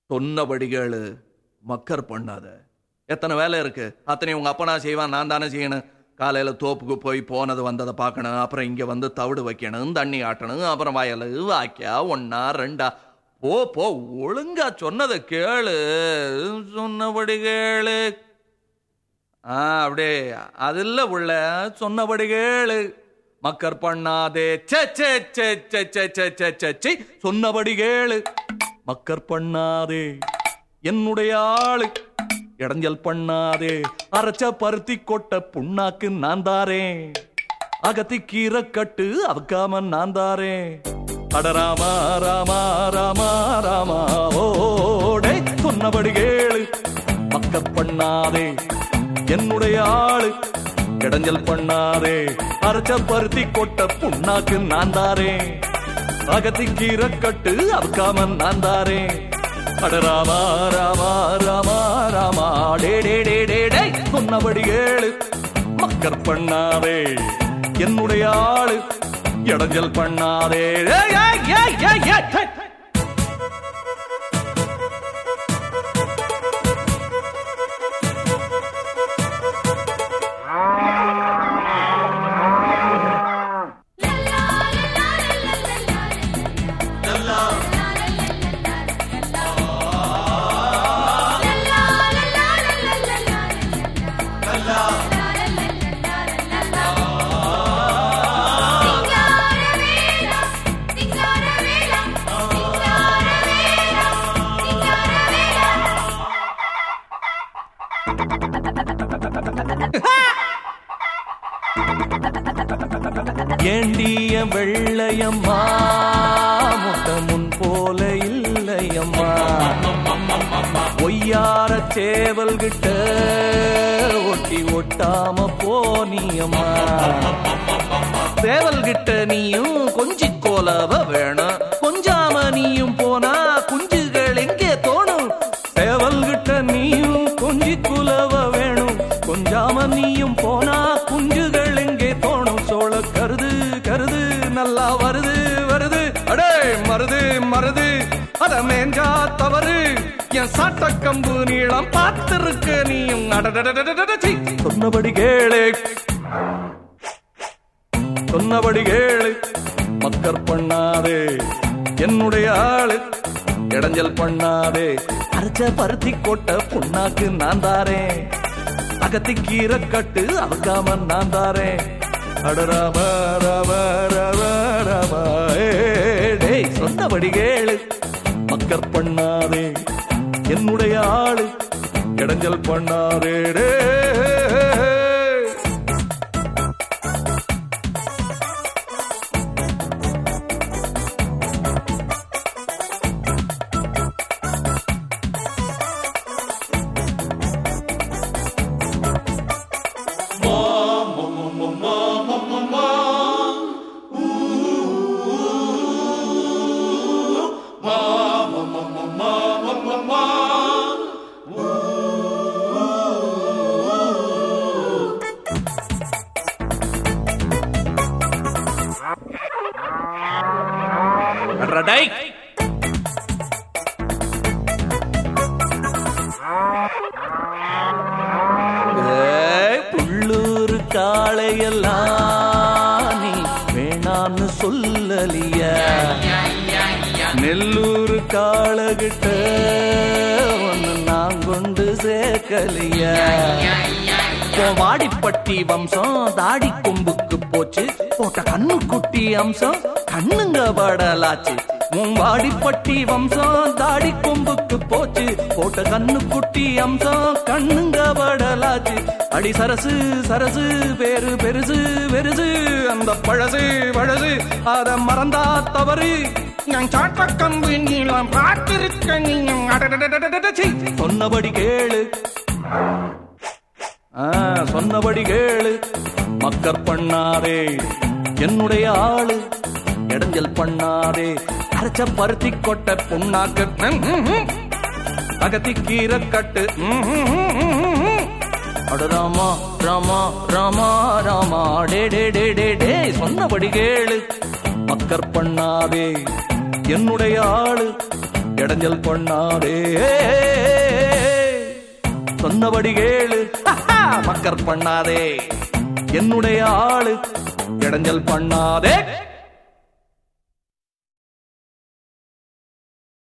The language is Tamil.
சொன்னபடி கேளு, மக்கர் பண்ணாத. எத்தனை வேலை இருக்கு, அத்தனை உங்க அப்பனா செய்வான், நான் தானே செய்யணும். காலையில தோப்புக்கு போய் போனது வந்ததை பார்க்கணும், அப்புறம் இங்க வந்து தவிடு வைக்கணும், தண்ணி ஆட்டணும், அப்புறம் வயல் வாக்கியா ஒன்னா ரெண்டா. போ போ, ஒழுங்கா சொன்னதை கேளு, சொன்னபடி கேளு. அப்படியே அதில் உள்ள சொன்னபடி கேளு, மக்கர் பண்ணாதே. சொன்னபடி கேளு, மக்கர் பண்ணாதே. என்னுடைய ஆளு இடைஞ்சல் பண்ணாதே. அரைச்ச பருத்தி கொட்ட புண்ணாக்கு நான் தாரேன், அகத்தி கீரை கட்டு அவக்காம நான் தாரேன். அட ராமா ராமா ராமா ராமா ஓடே. சொன்னபடி கேளு, மக்கர் பண்ணாதே. என்னுடைய ஆளு இடைஞ்சல் பண்ணாதே. அரைச்ச பருத்தி கொட்ட புண்ணாக்கு நான் தாரேன், அகத்தி கீரை கட்டு அவக்காம நான் தாரேன். அட ராமா ராமா ராமா ராமா டே டே டே டே டே. சொன்னபடி கேளு, மக்கர் பண்ணாதே. என்னுடைய ஆளு இடைஞ்சல் பண்ணாதே. ஏண்டிய வெள்ளையம்மா முட்ட முன் போல இல்லையம்மா. ஒய்யார சேவல் கிட்ட ஒட்டி ஒட்டாம போனியம்மா. சேவல் கிட்ட நீயும் கொஞ்சி கோலவ வேணும், கொஞ்சாம நீயும் போனா குஞ்சுகள் எங்கே தோணும். சேவல் கிட்ட நீயும் கொஞ்சி குலவ வேணும், கொஞ்சாம நீயும் போனா குஞ்சுகள் எங்கே தோணும். சோழ கருது கருது நல்லா வருது வருது, அடே மருது மருது அத மேஞ்சா தவறு. என் சாட்ட கம்பு நீளம் பார்த்திருக்க நீயும். சொன்னபடி கேளு, சொன்னபடி கேளு, மக்கர் பண்ணாதே. என்னுடைய ஆளு இடைஞ்சல் பண்ணாதே. அரைச்ச பருத்தி கொட்ட புண்ணாக்கு நான் தாரேன், அகத்தி கீரை கட்டு அவக்காம நான் தாரேன். அட ராமா ராமா ராமா ராமா டே. சொன்னபடி கேளு, மக்கர் பண்ணாதே. என்னுடைய ஆளு இடைஞ்சல் பண்ணாதே. டே புள்ளூர் காளையெல்லாம் நீ வேணான்னு சொல்லலிய. நெல்லூர் காளகிட்ட ஒன்னு நான் கொண்டு சேர்க்கலிய. வாடிப்பட்டி வம்சம் தாடி கொம்புக்கு போச்சு, போட்ட கண்ணு குட்டி அம்சம் கண்ணுங்க படலாச்சு. வாடிப்பட்டி வம்சம் தாடி கொம்புக்கு போச்சு, போட்ட கண்ணு குட்டி அம்சம் கண்ணுங்க படலாச்சு. அடி சரசு சரசு பேரு பெருசு பெருசு, அந்த பழசு பழசு அத மறந்தா தவறு. நான் சாட்ட கம்பு நீளம் பார்த்திருக்க நீயும். சொன்னபடி கேளு, சொன்னபடி கேளு, மக்கர் பண்ணாதே. என்னுடைய ஆளு இடைஞ்சல் பண்ணாதே. அரைச்ச பருத்தி கொட்ட புண்ணாக்கு அகத்தி கீரை கட்டு. அட ராமா ராமா ராமா ராமா டே டே டே டே டே. சொன்னபடி கேளு, மக்கர் பண்ணாதே. என்னுடைய ஆளு இடைஞ்சல் பண்ணாதே. சொன்னபடி கேளு, மக்கர் பண்ணாதே. என்னுடைய ஆளு, இடைஞ்சல் பண்ணாதே.